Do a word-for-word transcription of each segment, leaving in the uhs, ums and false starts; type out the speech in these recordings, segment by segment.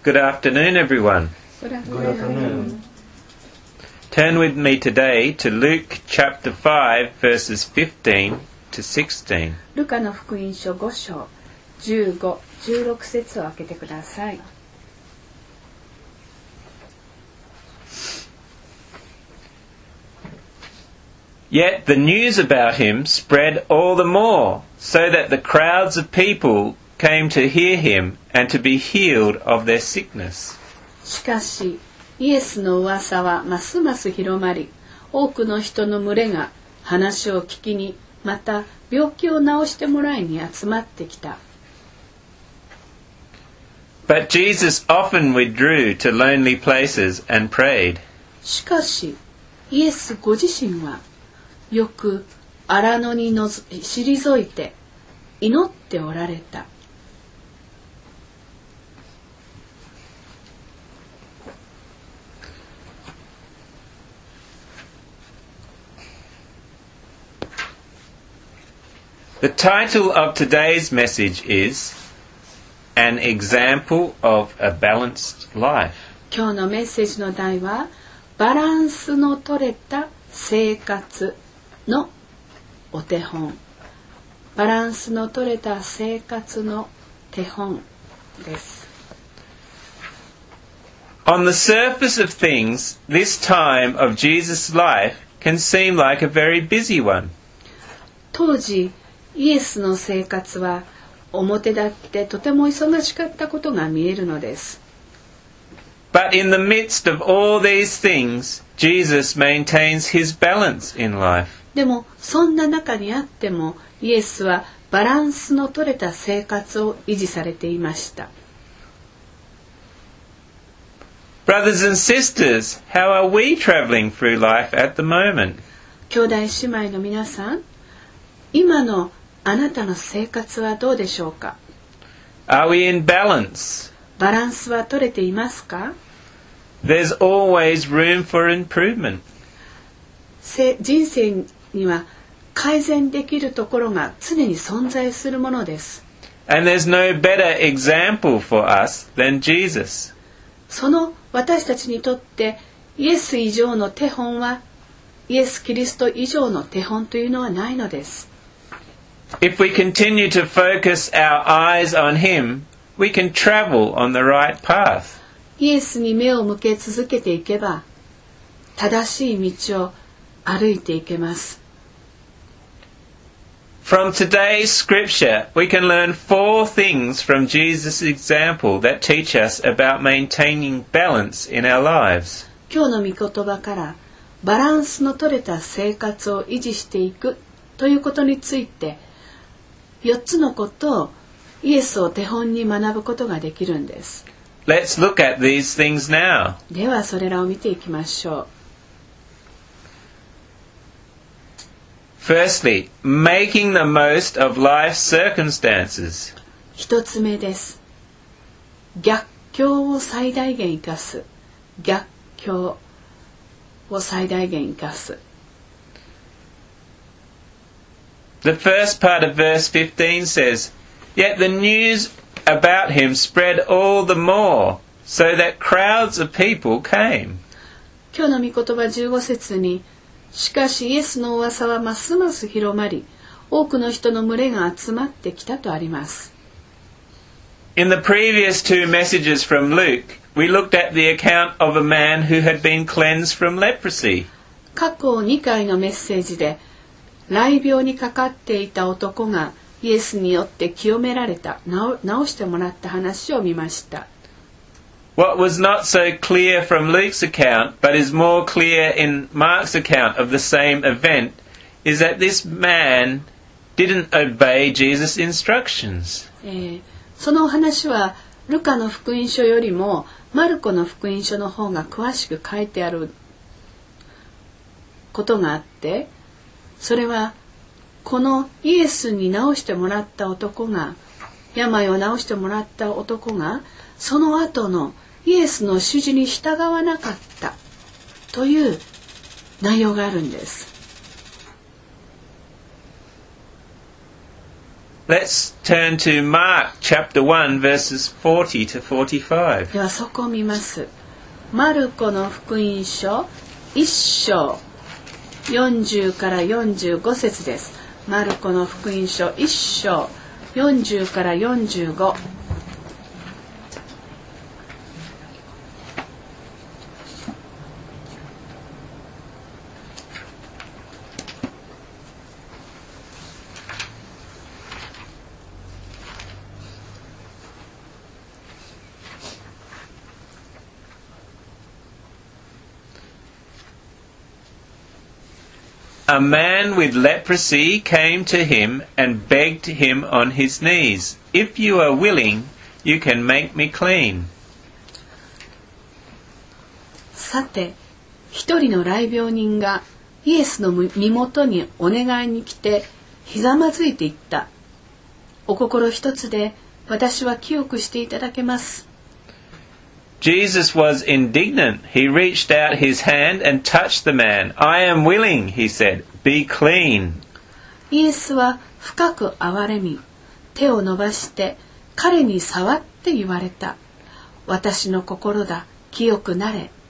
Good afternoon, everyone. Good afternoon. Turn with me today to Luke chapter five, verses fifteen to sixteen. ルカの福音書ご章じゅうご、じゅうろく節を開けてください。 Yet the news about him spread all the more, so that the crowds of people came to hear him and to be healed of their sickness. しかし、イエスの噂はますます広まり、多くの人の群れが話を聞きに、また病気を治してもらいに集まってきた。 But Jesus often withdrew to lonely places and prayed. しかし、イエスご自身は、よく荒野にのぞ退いて祈っておられた。 The title of today's message is An Example of a Balanced Life. 今日のメッセージの題はバランスの取れた生活のお手本。バランスの取れた生活の手本です。 On the surface of things, this time of Jesus' life can seem like a very busy one. 当時イエスの生活は表立ってとても忙しかったことが見えるのです。 But in the midst of all these things, Jesus maintains his balance in life. でもそんな中にあってもイエスはバランスの取れた生活を維持されていました。 Brothers and sisters, how are we travelling through life at the moment? 兄弟姉妹の皆さん、今のあなたの生活はどうでしょうか？ Are we in balance? バランスは取れていますか？ There's always room for improvement. 人生には改善できるところが常に存在するものです。 And there's no better example for us than Jesus. その私たちにとってイエス以上の手本は、イエス・キリスト以上の手本というのはないのです。 If we continue to focus our eyes on him, we can travel on the right path. イエスに目を向け続けていけば、正しい道を歩いていけます。 From today's scripture, we can learn four things from Jesus' example that teach us about maintaining balance in our lives. 今日の御言葉からバランスの取れた生活を維持していくということについてよっつのことをイエスを手本に学ぶことができるんです。 Let's look at these things now. ではそれらを見ていきましょう。 Firstly, making the most of life's circumstances. 一つ目です。逆境を最大限生かす。逆境を最大限生かす。 The first part of verse fifteen says, Yet the news about him spread all the more, so that crowds of people came. 今日の御言葉じゅうご節に、しかしイエスの噂はますます広まり、多くの人の群れが集まってきたとあります。 In the previous two messages from Luke, we looked at the account of a man who had been cleansed from leprosy. 過去にかいのメッセージで、癩病にかかっていた男がイエスによって清められた、治してもらった話を見ました。 What was not so clear from Luke's account, but is more clear in Mark's account of the same event, is that this man didn't obey Jesus' instructions. えー、その話はルカの福音書よりもマルコの福音書の方が詳しく書いてあることがあって、それはこのイエスに治してもらった男が、病を治してもらった男がその後のイエスの指示に従わなかったという内容があるんです。 Let's turn to Mark chapter one verses forty to forty-five. ではそこを見ます。マルコの福音書いっ章よんじゅうからよんじゅうご節です。マルコの福音書いっ章よんじゅうからよんじゅうご。 A man with leprosy came to him and begged him on his knees, "If you are willing, you can make me clean." さて、一人の癩病人がイエスの身元にお願いに来てひざまずいていった。お心一つで私は清くしていただけます。 Jesus was indignant. He reached out his hand and touched the man. "I am willing," he said. "Be clean." イエスは深く憐れみ、手を伸ばして彼に触って言われた。私の心だ、清くなれ。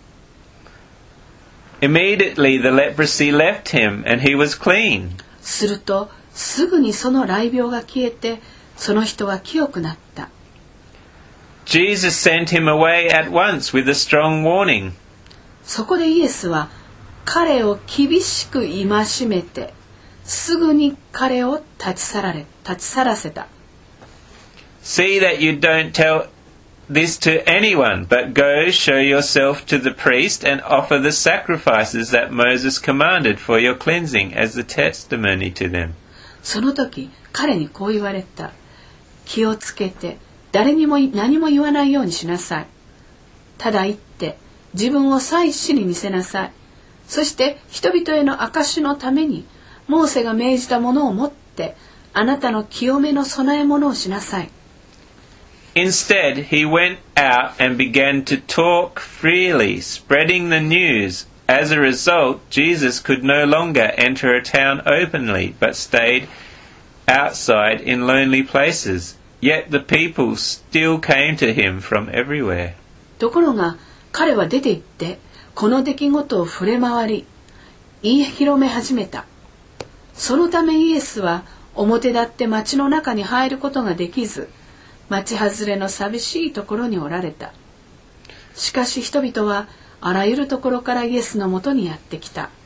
Immediately the leprosy left him and he was clean. するとすぐにその癩病が消えて、その人は清くなった。 Jesus sent him away at once with a strong warning. そこでイエスは彼を厳しく戒めて、すぐに彼を立ち去られ、立ち去らせた。 See that you don't tell this to anyone, but go show yourself to the priest and offer the sacrifices that Moses commanded for your cleansing as the testimony to them. その時彼にこう言われた。気をつけて誰にも何も言わないようにしなさい。ただ言って自分を祭司に見せなさい。そして人々への証のためにモーセが命じたものを持ってあなたの清めの備え物をしなさい。 Instead, he went out and began to talk freely, spreading the news. As a result, Jesus could no longer enter a town openly, but stayed outside in lonely places.Yet the people still came to him from everywhere. ところが彼は出て行ってこの出来事を触れ回り言い広め始めた。そのためイエスは表立って町の中に入ることができず、町外れの寂しいところにおられた。しかし人々はあらゆるところからイエスのもとにやってきた。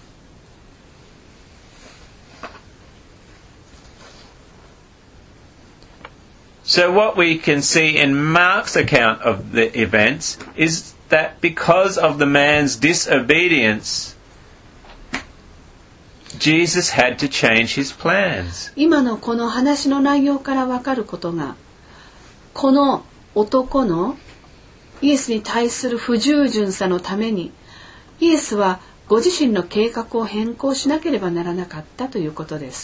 So what we can see in Mark's account of the events is that because of the man's disobedience, Jesus had to change his plans. 今のこの話の内容からわかることが、この男のイエスに対する不従順さのために、イエスはご自身の計画を変更しなければならなかったということです。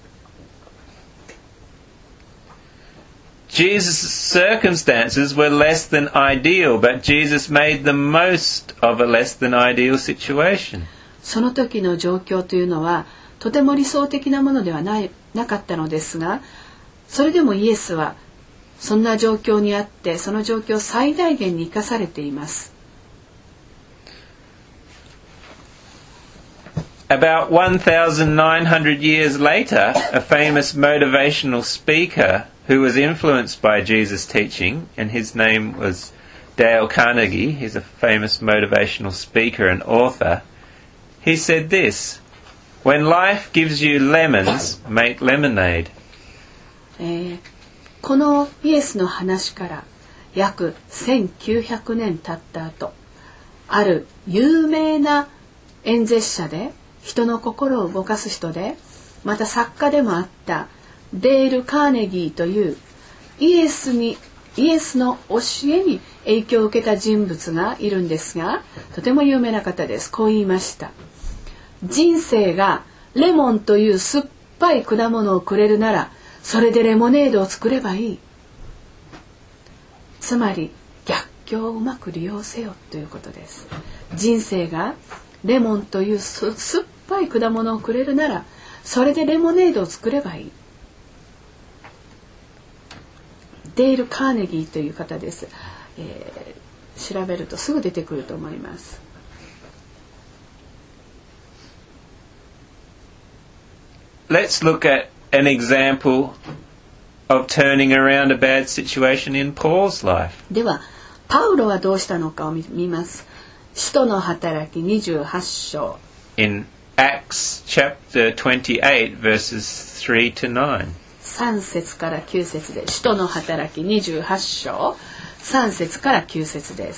Jesus' circumstances were less than ideal, but Jesus made the most of a less than ideal situation. その時の状況というのはとても理想的なものではない、なかったのですが、それでもイエスはそんな状況にあってその状況を最大限に生かされています。 About one thousand nine hundred years later, a famous motivational speaker who was influenced by Jesus' teaching, and his name was Dale Carnegie, he's a famous motivational speaker and author, he said this, "When life gives you lemons, make lemonade." えー、このイエスの話から約せんきゅうひゃくねん経った後、ある有名な演説者で人の心を動かす人で、また作家でもあったデール・カーネギーというイエスにイエスの教えに影響を受けた人物がいるんですが、とても有名な方です。こう言いました。人生がレモンという酸っぱい果物をくれるなら、それでレモネードを作ればいい。つまり逆境をうまく利用せよということです。人生がレモンという酸っぱい果物をくれるなら、それでレモネードを作ればいい。 デール・カーネギーという方です、えー、調べるとすぐ出てくると思います。 Let's look at an example of turning around a bad situation in Paul's life. ではパウロはどうしたのかを 見, 見ます。使徒の働きにじゅうはち章 In Acts chapter twenty-eight verses three to nine. さん節からきゅう節で、使徒の働きにじゅうはち章さん節からきゅう節です。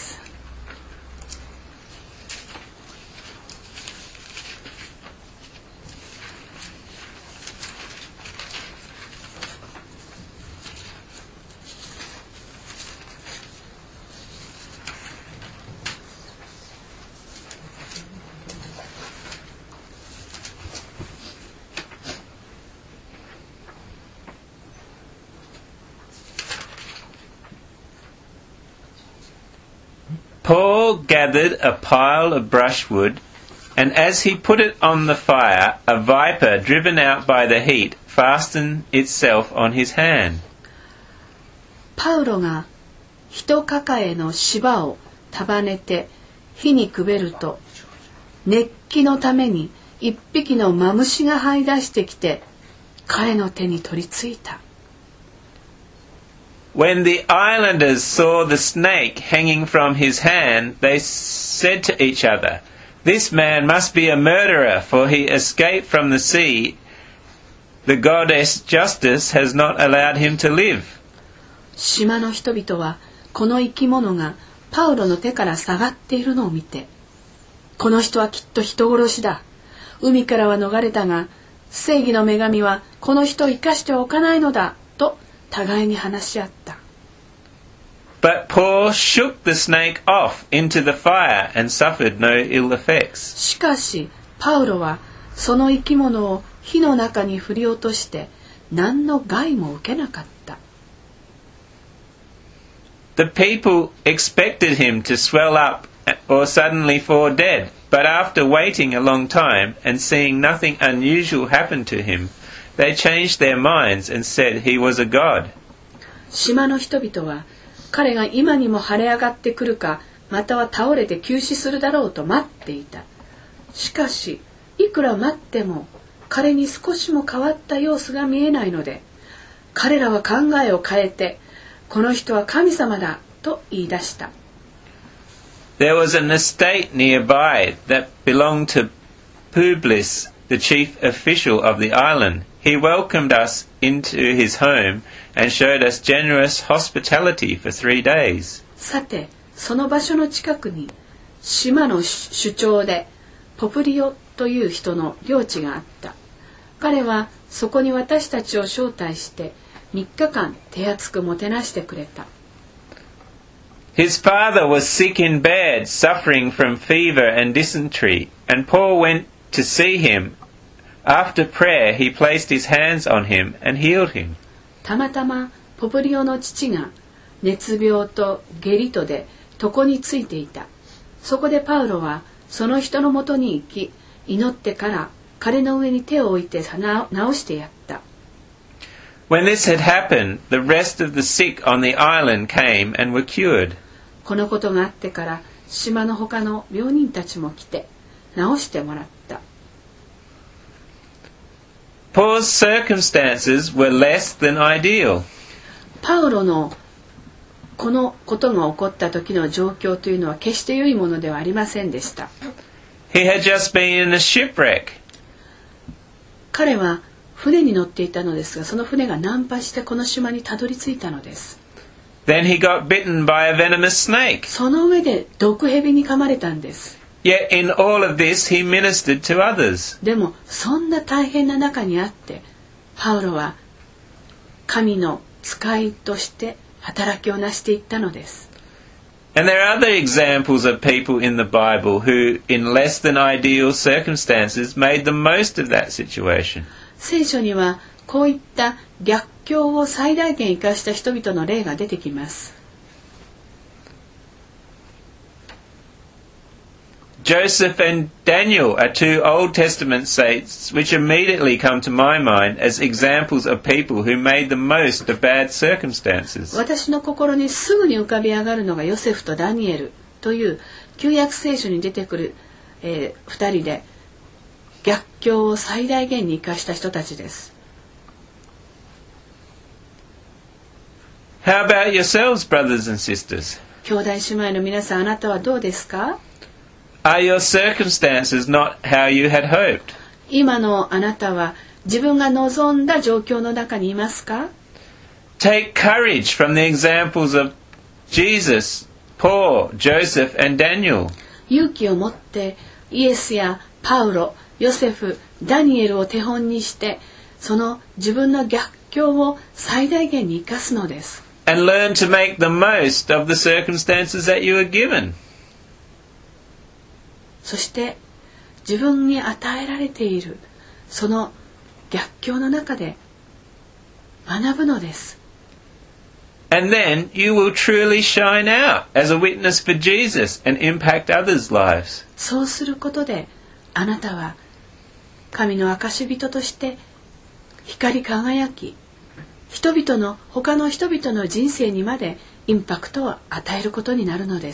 Paul gathered a pile of brushwood, and as he put it on the fire, a viper driven out by the heat fastened itself on his hand. パウロが一抱えの芝を束ねて火にくべると、熱気のために一匹のマムシが這い出してきて彼の手に取り付いた。 When the islanders saw the snake hanging from his hand, they said to each other, "This man must be a murderer, for he escaped from the sea. The goddess Justice has not allowed him to live." 島の人々はこの生き物がパウロの手から下がっているのを見て、この人はきっと人殺しだ。海からは逃れたが、正義の女神はこの人を生かしてはおかないのだと互いに話し合った。 But Paul shook the snake off into the fire and suffered no ill effects. しかしパウロはその生き物を火の中に振り落として何の害も受けなかった。 The people expected him to swell up or suddenly fall dead, but after waiting a long time and seeing nothing unusual happen to him, they changed their minds and said he was a god. 島の人々は彼が今にも腫れ上がってくるか、または倒れて急死するだろうと待っていた。しかしいくら待っても彼に少しも変わった様子が見えないので、彼らは考えを変えて、この人は神様だと言い出した。 There was an estate nearby that belonged to Publius, the chief official of the island. He welcomed us into his home and showed us generous hospitality for three days. さて、その場所の近くに島の首長でポプリオという人の領地があった。彼はそこに私たちを招待してみっかかん手厚くもてなしてくれた。 His father was sick in bed, suffering from fever and dysentery, and Paul went to see him. After prayer, he placed his hands on him and healed him. たまたまポプリオの父が熱病と下痢とで床についていた。そこでパウロはその人のもとに行き、祈ってから彼の上に手を置いて治してやった。 When this had happened, the rest of the sick on the island came and were cured. このことがあってから島の他の病人たちも来て治してもらった。 Paul's circumstances were less than ideal. パウロのこのことが起こった時の状況というのは決して良いものではありませんでした。 He had just been in a shipwreck. 彼は船に乗っていたのですが、その船が難破してこの島にたどり着いたのです。 Then he got bitten by a venomous snake. その上で毒蛇に噛まれたんです。 Yet in all of this he ministered to others. でもそんな大変な中にあってパウロは神の使いとして働きをなしていったのです。 And there are other examples of people in the Bible who, in less than ideal circumstances, made the most of that situation. 聖書にはこういった逆境を最大限生かした人々の例が出てきます。 Joseph and Daniel are two Old Testament saints which immediately come to my mind as examples of people who made the most of bad circumstances. 私の心にすぐに浮かび上がるのがヨセフとダニエルという旧約聖書に出てくる、えー、二人で逆境を最大限に生かした人たちです。 How about yourselves, brothers and sisters? 兄弟姉妹の皆さん、あなたはどうですか？ Are your circumstances not how you had hoped? 今のあなたは自分が望んだ状況の中にいますか？ Take courage from the examples of Jesus, Paul, Joseph and Daniel. 勇気を持ってイエスやパウロ、ヨセフ、ダニエルを手本にしてその自分の逆境を最大限に生かすのです。 And learn to make the most of the circumstances that you are given. そして自分に与えられているその逆境の中で学ぶのです。 And then you will truly shine out as a witness for Jesus and impact others' lives. そうすることであなたは神の証人として光り輝き、人々の他の人々の人生にまでインパクトを与えることになるのです。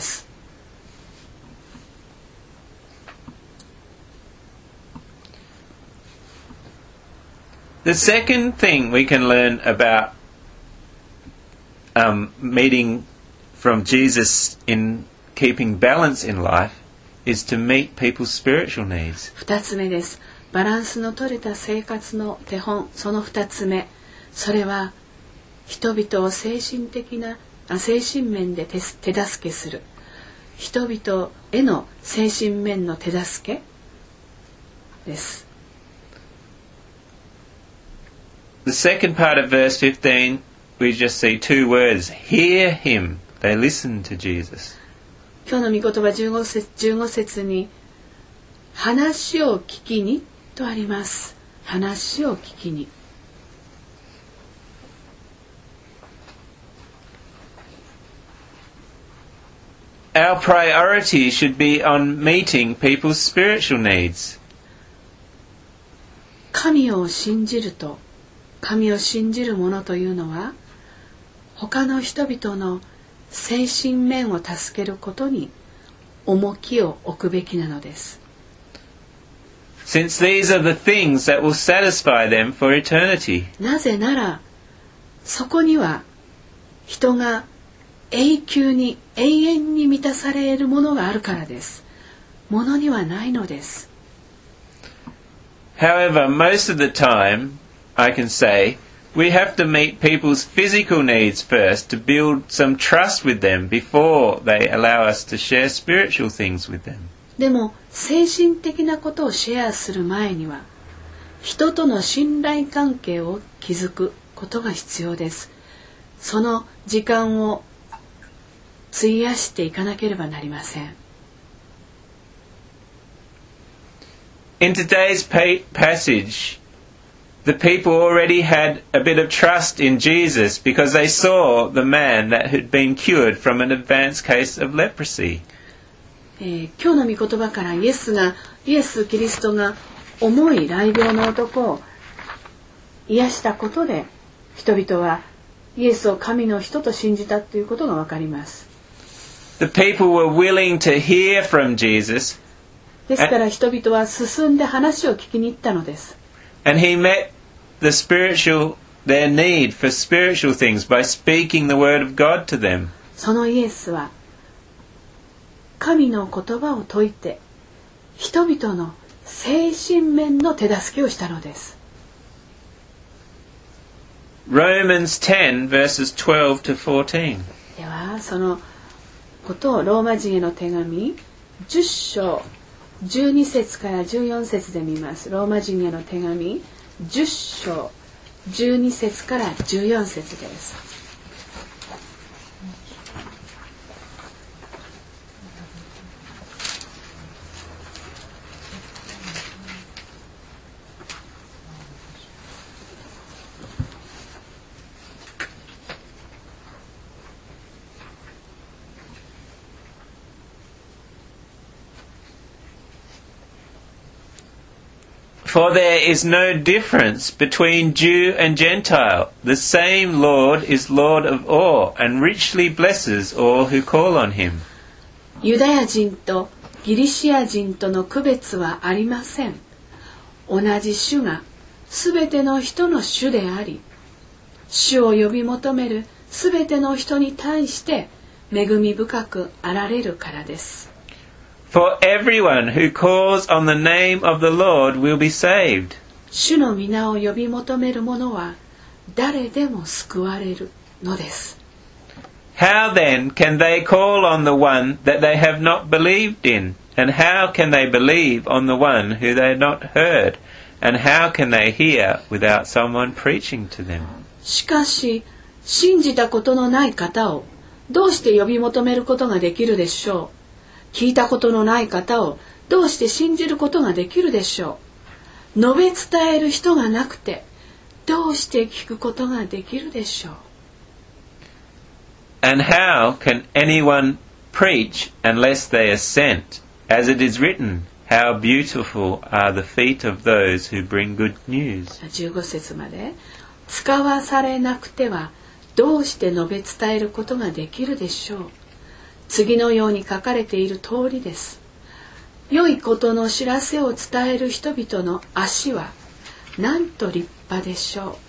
The second thing we can learn about um, meeting from Jesus in keeping balance in life is to meet people's spiritual needs. 二つ目です。バランスの取れた生活の手本、その二つ目。それは人々を精神的なあ精神面で 手, 手助けする人々への精神面の手助けです。 The second part of verse fifteen, we just see two words. Hear him. They listen to Jesus. 今日の御言葉じゅうご節、じゅうご節に話を聞きにとあります。話を聞きに。 Our priority should be on meeting people's spiritual needs. 神を信じると、神を信じる者というのは、他の人々の精神面を助けることに重きを置くべきなのです。 Since these are the things that will satisfy them for eternity. なぜなら、そこには人が永久に永遠に満たされるものがあるからです。ものにはないのです。 However, most of the time, I can say, we have to meet people's physical needs first to build some trust with them before they allow us to share spiritual things with them. でも、精神的なことをシェアする前には、人との信頼関係を築くことが必要です。その時間を費やしていかなければなりません。 In today's pa- passage, the people already had a bit of trust in Jesus because they saw the man that had been cured from an advanced case of leprosy. えー、今日の御言葉からイエスがイエス・キリストが重い癩病の男を癒したことで人々はイエスを神の人と信じたということが分かります。 The people were willing to hear from Jesus. ですから人々は進んで話を聞きに行ったのです。 And he met the spiritual, their need for spiritual things by speaking the word of God to them. そのイエスは神の言葉を説いて人々の精神面の手助けをしたのです。 Romans ten verses twelve to fourteen. ではそのことをローマ人への手紙じゅっ章じゅうに節からじゅうよん節で見ます。ローマ人への手紙じゅっ章じゅうに節からじゅうよん節です。 For there is no difference between Jew and Gentile. The same Lord is Lord of all, and richly blesses all who call on him. ユダヤ人とギリシア人との区別はありません。同じ主がすべての人の主であり、主を呼び求めるすべての人に対して恵み深くあられるからです。 For everyone who calls on the name of the Lord will be saved. 主の皆を呼び求める者は誰でも救われるのです。 How then can they call on the one that they have not believed in? And how can they believe on the one who they have not heard? And how can they hear without someone preaching to them? しかし、信じたことのない方をどうして呼び求めることができるでしょう。聞いたことのない方をどうして信じることができるでしょう。述べ伝える人がなくてどうして聞くことができるでしょう。 And how can anyone preach unless they are sent? As it is written, how beautiful are the feet of those who bring good news. じゅうご節まで。使わされなくてはどうして述べ伝えることができるでしょう。次のように書かれている通りです。良いことの知らせを伝える人々の足はなんと立派でしょう。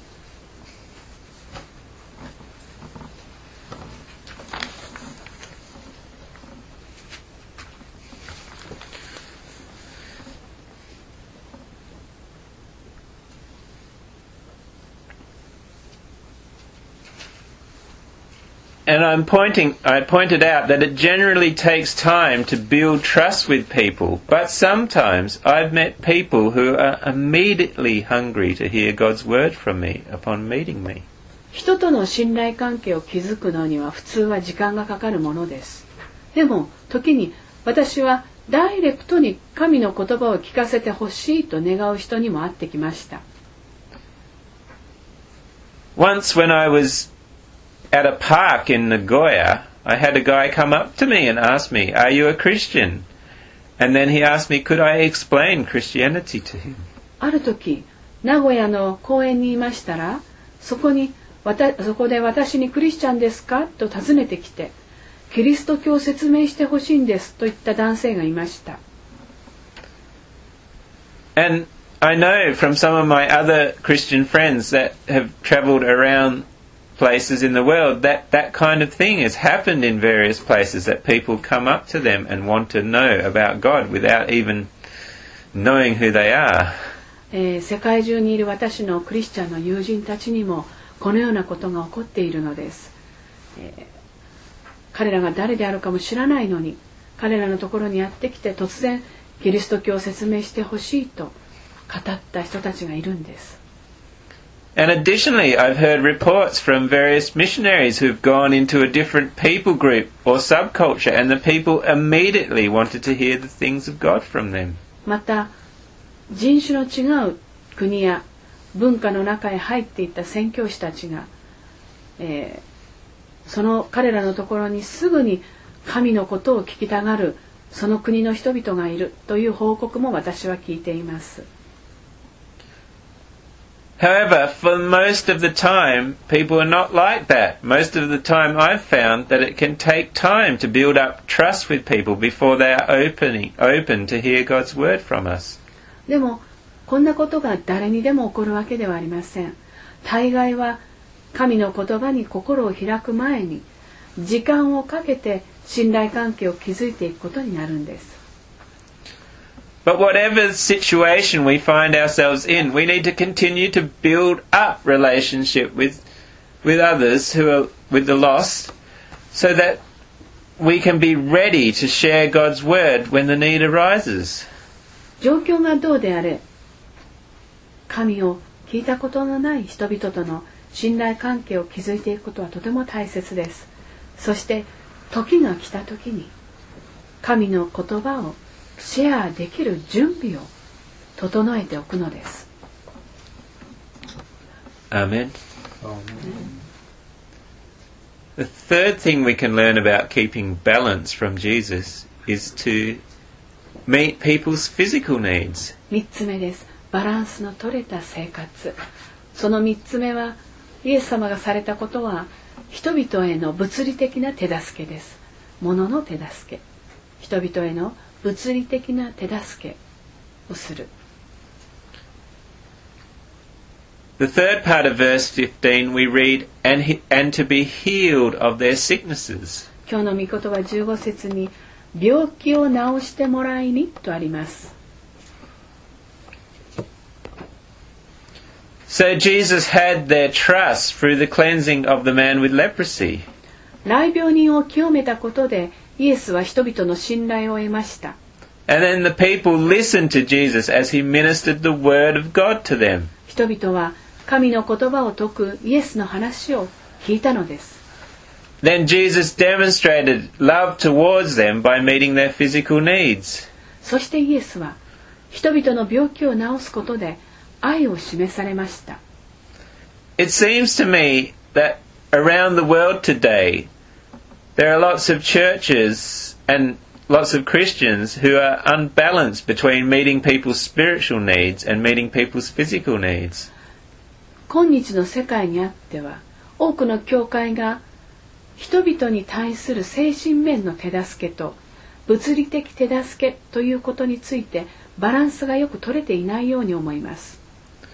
And I'm pointing, I pointed out that it generally takes time to build trust with people, but sometimes I've met people who are immediately hungry to hear God's word from me upon meeting me. 人との信頼関係を築くのには普通は時間がかかるものです。でも時に私はダイレクトに神の言葉を聞かせてほしいと願う人にも会ってきました。 Once when I was at a park in Nagoya, I had a guy come up to me and ask me, "Are you a Christian?" And then he asked me, could I explain Christianity to him? ある時、名古屋の公園にいましたら、そこにわたそこで私にクリスチャンですかと尋ねてきて、キリスト教を説明してほしいんですと言った男性がいました。 And I know from some of my other Christian friends that have traveled around places in the world that that kind of thing has happened in various places, that people come up to them and want to know about God without even knowing who they are. えー、世界中にいる私のクリスチャンの友人たちにもこのようなことが起こっているのです。えー、彼らが誰であるかも知らないのに、彼らのところにやってきて突然キリスト教を説明してほしいと語った人たちがいるんです。 And additionally, I've heard reports from various missionaries who've gone into a different people group or subculture, and the people immediately wanted to hear the things of God from them. また、人種の違う国や文化の中へ入っていった宣教師たちが、えー、その彼らのところにすぐに神のことを聞きたがるその国の人々がいるという報告も私は聞いています。 However, for most of the time, people are not like that. Most of the time I've found that it can take time to build up trust with people before they are opening, open to hear God's word from us. でも、こんなことが誰にでも起こるわけではありません。大概は神の言葉に心を開く前に、時間をかけて信頼関係を築いていくことになるんです。 But whatever situation we find ourselves in, we need to continue to build up relationship with with others who are with the lost, so that we can be ready to share God's word when the need arises. 状況がどうであれ、神を聞いたことのない人々との信頼関係を築いていくことはとても大切です。そして時が来た時に神の言葉をシェアできる準備を整えておくのです。 Amen. The third thing we can learn about keeping balance from Jesus is to meet people's physical needs. 三つ目です。 バランスの取れた生活。その三つ目は、イエス様がされたことは人々への物理的な手助けです。物の手助け。人々への物理的な手助けをする。 The third part of verse fifteen we read, and, he, and to be healed of their sicknesses. 今日の御言葉じゅうご節に、病気を治してもらいにとあります。 So Jesus had their trust through the cleansing of the man with leprosy. 癩病人を清めたことで、イエスは人々の信頼を得ました。 And then the people listened to Jesus as he ministered the word of God to them. 人々は神の言葉を説くイエスの話を聞いたのです。 Then Jesus demonstrated love towards them by meeting their physical needs. そしてイエスは人々の病気を治すことで愛を示されました。 It seems to me that around the world today, there are lots of churches and lots of Christians who are unbalanced between meeting people's spiritual needs and meeting people's physical needs. 今日の世界にあっては、多くの教会が人々に対する精神面の手助けと物理的手助けということについてバランスがよく取れていないように思います。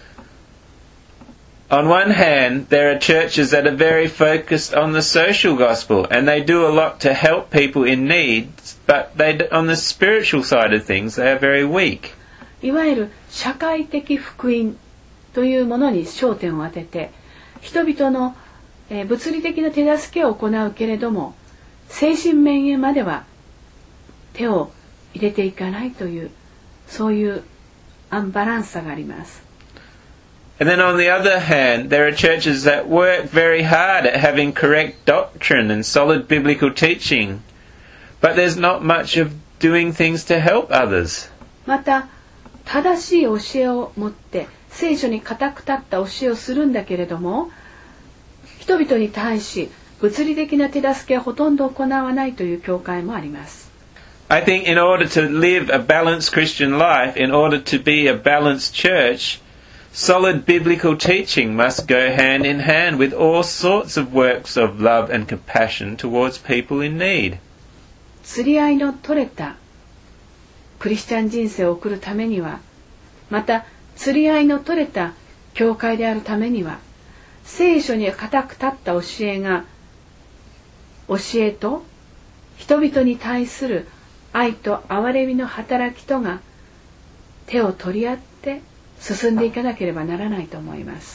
On one hand, there are churches that are very focused on the social gospel and they do a lot to help people in need, but they, on the spiritual side of things, they are very weak. いわゆる社会的福音というものに焦点を当てて、人々の、えー、物理的な手助けを行うけれども、精神面へまでは手を入れていかないという、そういうアンバランスさがあります。 And then on the other hand, there are churches that work very hard at having correct doctrine and solid biblical teaching, but there's not much of doing things to help others. また、正しい教えを持って聖書に固く立った教えをするんだけれども、人々に対し物理的な手助けはほとんど行わないという教会もあります。 I think in order to live a balanced Christian life, in order to be a balanced church, solid biblical teaching must go hand in hand with all sorts of works of love and compassion towards people in need. 釣り合いの取れたクリスチャン人生を送るためには、また釣り合いの取れた教会であるためには、聖書に固く立った教えが、教えと人々に対する愛と憐れみの働きとが手を取り合って進んでいかなければならないと思います。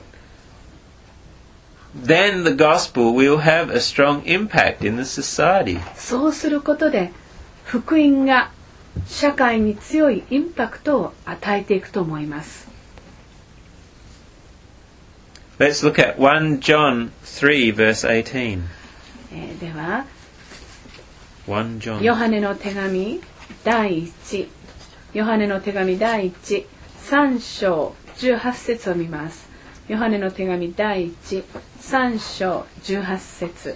Then the gospel will have a strong impact in the society. そうすることで福音が社会に強いインパクトを与えていくと思います。 Let's look at First John three verse eighteen. えー、では、 First John. ヨハネの手紙第一、ヨハネの手紙第一、三章十八節を見ます。ヨハネの手紙第一、三章十八節。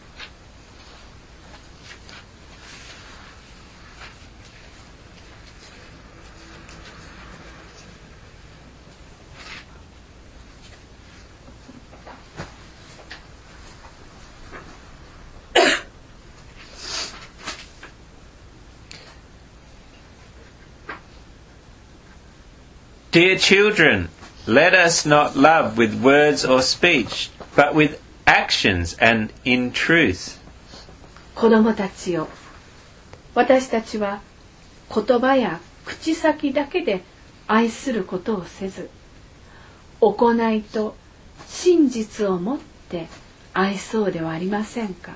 Dear children, let us not love with words or speech, but with actions and in truth. 子供たちよ、私たちは言葉や口先だけで愛することをせず、行いと真実をもって愛そうではありませんか。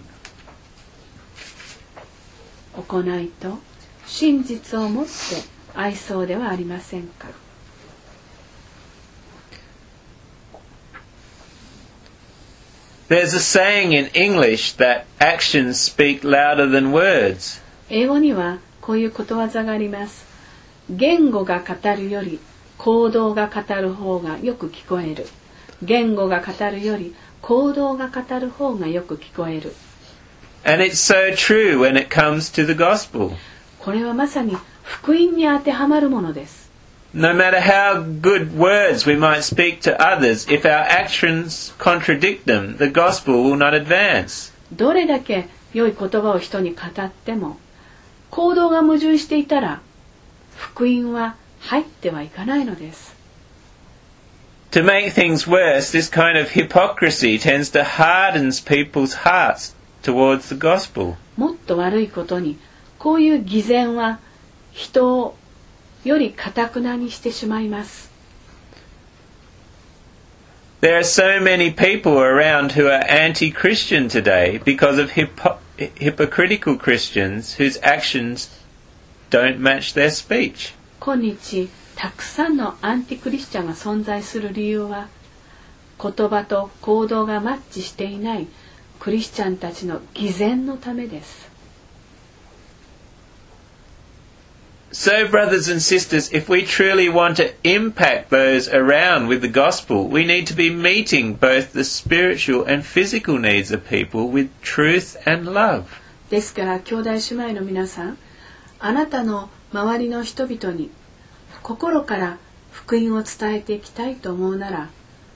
行いと真実をもって愛そうではありませんか。 There's a saying in English that actions speak louder than words. 英語にはこういうことわざがあります。言語が語るより行動が語る方がよく聞こえる。言語が語るより行動が語る方がよく聞こえる。 And it's so true when it comes to the gospel. これはまさに福音に当てはまるものです。 No matter how good words we might speak to others, if our actions contradict them, the gospel will not advance. どれだけ良い言葉を人に語っても、行動が矛盾していたら、福音は入ってはいかないのです。 To make things worse, this kind of hypocrisy tends to harden people's hearts towards the gospel. もっと悪いことに、こういう偽善は人をより堅なにしてしまいます。 There are so many people around who are anti-Christian today because of hypo- hypocritical Christians whose actions don't match their speech. 今日たくさんのアンティクリスチャンが存在する理由は、言葉と行動がマッチしていないクリスチャンたちの偽善のためです。 So, brothers and sisters, if we truly want to impact those around with the gospel, we need to be meeting both the spiritual and physical needs of people with truth and love. ですから兄弟姉妹の皆さん、あなたの周りの人々に心から福音を伝えていきたいと思うなら、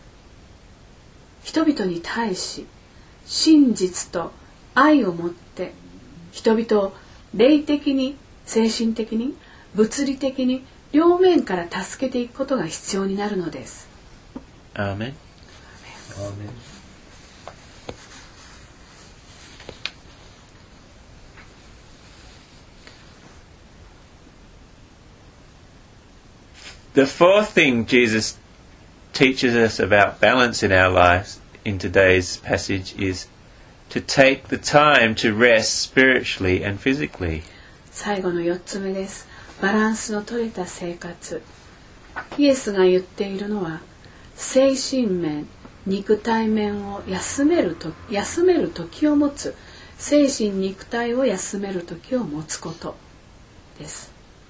人々に対し真実と愛を持って人々を霊的に、精神的に、物理的に両面から助けていくことが必要になるのです。 アーメン。The fourth thing Jesus teaches us about balance in our lives in today's passage is to take the time to rest spiritually and physically. 最後のよっつめです。バランスの取れた生活。イエスが言っているのは、精神面、肉体面を休めると、休める時を持つ。精神肉体を休める時を持つことです。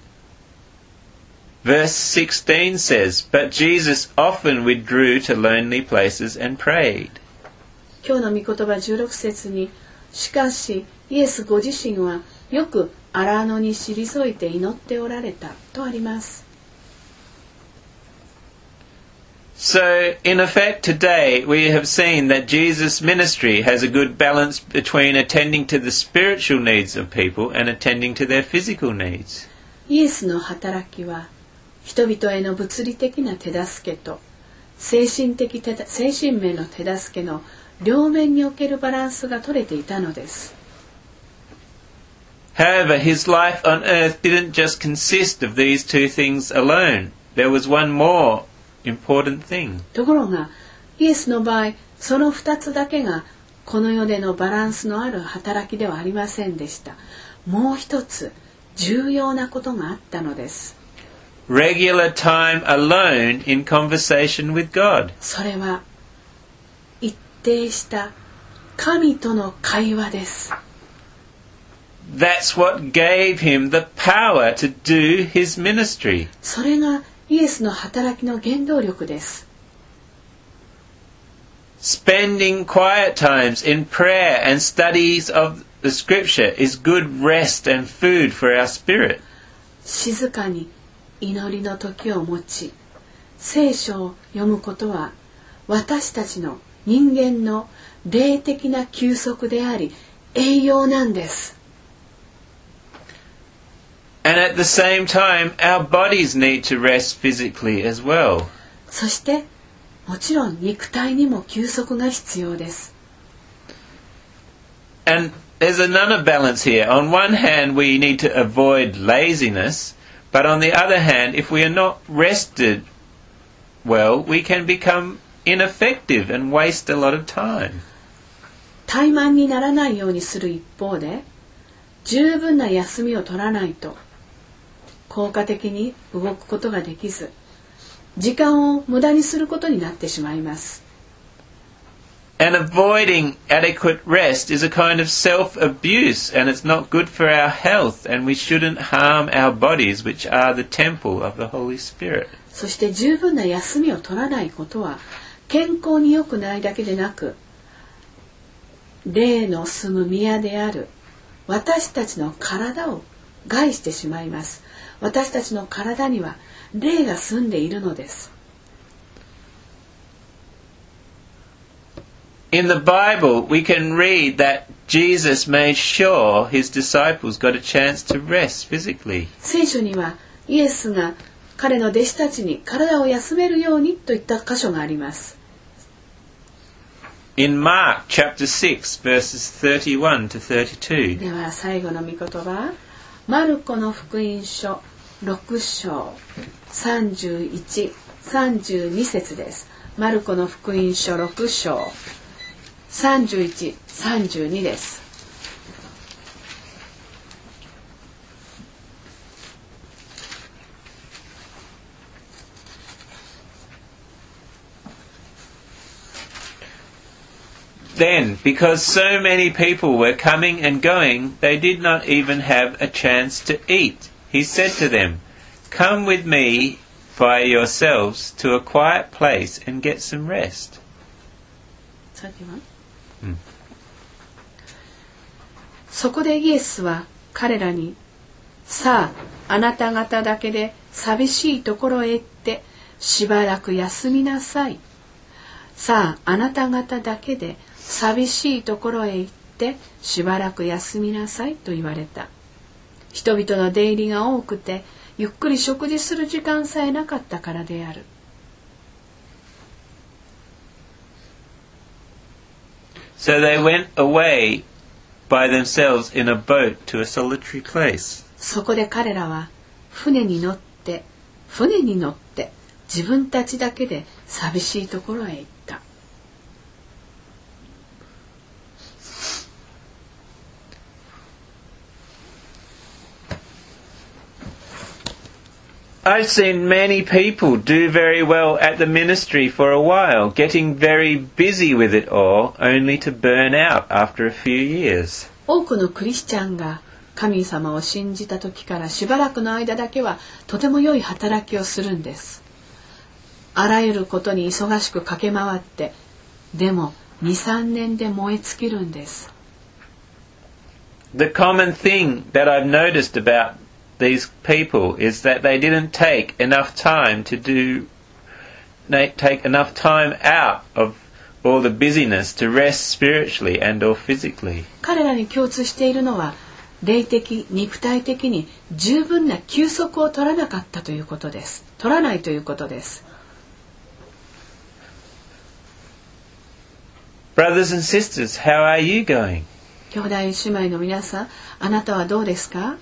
Verse sixteen says, But Jesus often withdrew to lonely places and prayed. 今日の御言葉じゅうろく節に、しかしイエスご自身はよく荒野に退いて祈っておられたとあります。 So, in effect, today we have seen that Jesus' ministry has a good balance between attending to the spiritual needs of people and attending to their physical needs. イエスの働きは人々への物理的な手助けと精神的手精神面の手助けの両面におけるバランスが取れていたのです。 However, his life on earth didn't just consist of these two things alone. There was one more important thing. ところが、イエスの場合、その二つだけがこの世でのバランスのある働きではありませんでした。もう一つ重要なことがあったのです。 Regular time alone in conversation with God. それは一定した神との会話です。 That's what gave him the power to do his ministry. それがイエスの働きの原動力です。 Spending quiet times in prayer and studies of the scripture is good rest and food for our spirit. 静かに祈りの時を持ち、聖書を読むことは私たちの人間の霊的な休息であり、栄養なんです。 And at the same time, our bodies need to rest physically as well. そしてもちろん肉体にも休息が必要です。 And there's another balance here. On one hand, we need to avoid laziness, but on the other hand, if we are not rested well, we can become ineffective and waste a lot of time. 怠慢にならないようにする一方で、十分な休みを取らないと効果的に動くことができず、時間を無駄にすることになってしまいます。 And avoiding adequate rest is a kind of self-abuse, and it's not good for our health, and we shouldn't harm our bodies, which are the temple of the Holy Spirit. そして十分な休みを取らないことは健康に良くないだけでなく、霊の住む宮である私たちの体を害してしまいます。 私たちの体には霊が住んでいるのです。 In the Bible, we can read that Jesus made sure his disciples got a chance to rest physically. 聖書にはイエスが彼の弟子たちに体を休めるようにといった箇所があります。 In Mark chapter six, verses thirty-one to thirty-two. では最後の御言葉、マルコの福音書ろく章さんじゅういち、さんじゅうに節です。マルコの福音書ろく章さんじゅういち、さんじゅうにです。 Then, because so many people were coming and going, they did not even have a chance to eat. He said to them, "Come with me by yourselves to a quiet place and get some rest." うん、 そこでイエスは彼らに、さあ、あなた方だけで寂しいところへ行ってしばらく休みなさい。さあ、あなた方だけで寂しいところへ行ってしばらく休みなさいと言われた。人々の出入りが多くてゆっくり食事する時間さえなかったからである。 So they went away by themselves in a boat to a solitary place. そこで彼らは船に乗って船に乗って自分たちだけで寂しいところへ行った。 I've seen many people do very well at the ministry for a while, getting very busy with it all, only to burn out after a few years. 多くのクリスチャンが神様を信じた時からしばらくの間だけはとても良い働きをするんです。あらゆることに忙しく駆け回って、でもに、さんねんで燃え尽きるんです。 The common thing that I've noticed about these people is that they didn't take enough time to do take enough time out of all the busyness to rest spiritually and or physically. 彼らに共通しているのは霊的、肉体的に十分な休息を取らなかったということです。取らないということです。 Brothers and sisters, how are you going? 兄弟姉妹の皆さん、あなたはどうですか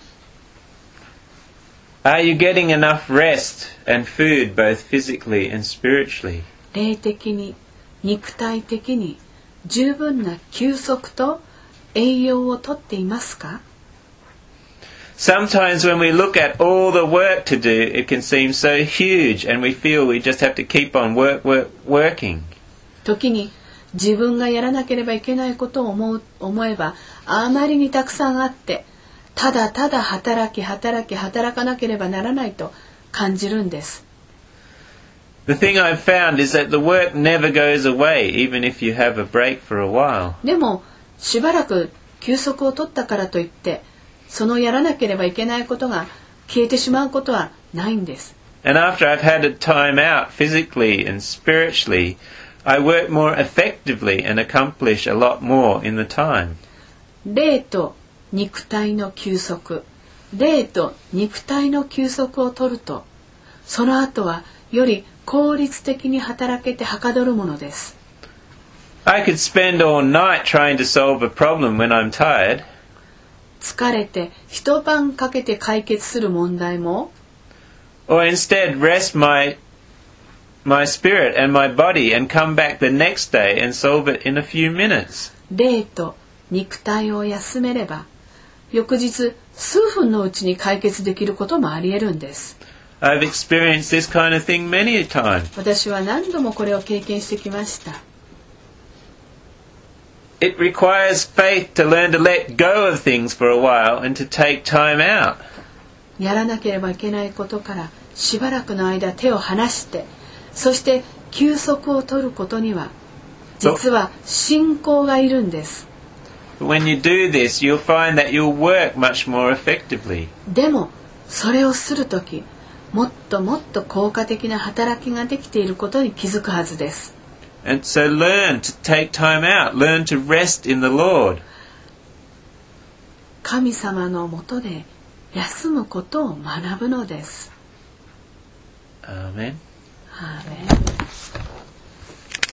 ？Are you getting enough rest and food both physically and spiritually? 霊的に、肉体的に十分な休息と栄養をとっていますか？ Sometimes when we look at all the work to do, it can seem so huge and we feel we just have to keep on work, work, working. 時に自分がやらなければいけないことを思う、思えばあまりにたくさんあってただただ働き働き働かなければならないと感じるんです。 The thing I've found is that the work never goes away, even if you have a break for a while. でもしばらく休息を取ったからといってそのやらなければいけないことが消えてしまうことはないんです。 And after I've had a time out physically and spiritually, I work more effectively and accomplish a lot more in the time. 霊と肉体の休息、霊と肉体の休息を取ると、その後はより効率的に働けてはかどるものです。 I could spend all night trying to solve a problem when I'm tired. 疲れて一晩かけて解決する問題も、 or instead rest my my spirit and my body and come back the next day and solve it in a few minutes. 霊と肉体を休めれば、翌日数分のうちに解決できることもあり得るんです。 I've experienced this kind of thing many a time. 私は何度もこれを経験してきました。 It requires faith to learn to let go of things for a while and to take time out. やらなければいけないことからしばらくの間手を離して、そして休息を取ることには実は信仰がいるんです。 But when you do this, you'll find that you'll work much more effectively. でもそれをするとき、もっともっと効果的な働きができていることに気づくはずです。 And so learn to take time out. Learn to rest in the Lord. 神様のもとで休むことを学ぶのです。 Amen.